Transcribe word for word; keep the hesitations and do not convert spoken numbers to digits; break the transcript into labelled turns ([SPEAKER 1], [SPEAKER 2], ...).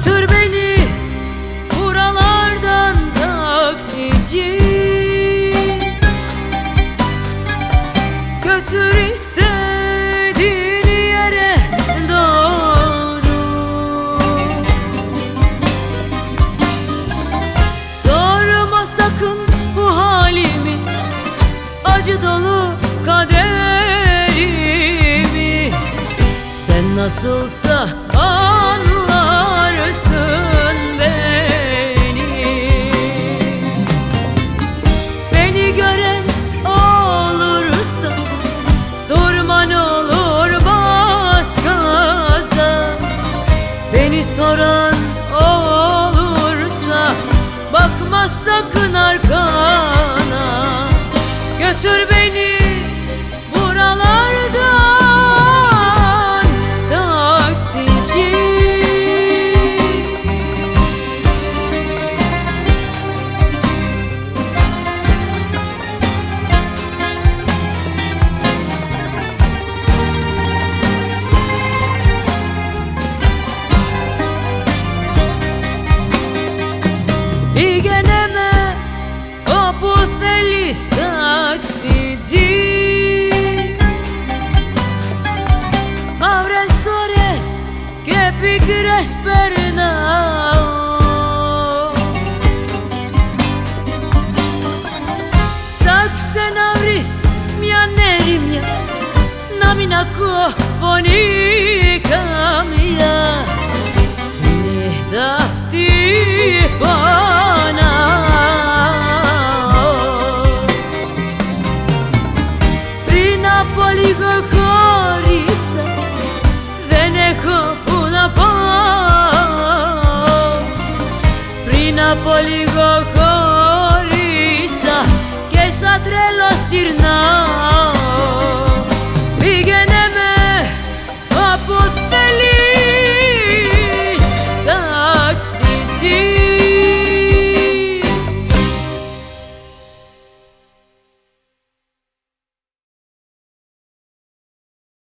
[SPEAKER 1] Götür beni buralardan taksici, götür istediğin yere doğru. Sorma sakın bu halimi, acı dolu kaderimi. Sen nasılsa anlarsın beni. Beni gören olursa durma ne olur, bas gaza. Beni soran olursa bakma sakın arkana. Götür beni buralardan taksici. Πήγαινε όπου θέλεις ταξιτζή. Μαύρες ώρες και πικρές περνάω. Ψάξε να βρεις μια ερημιά, να μην ακούω φωνή καμιά. Τη νύχτα αυτή πονάω. Πριν από λίγο χώρισα, δεν έχω που να πάω. Πριν από λίγο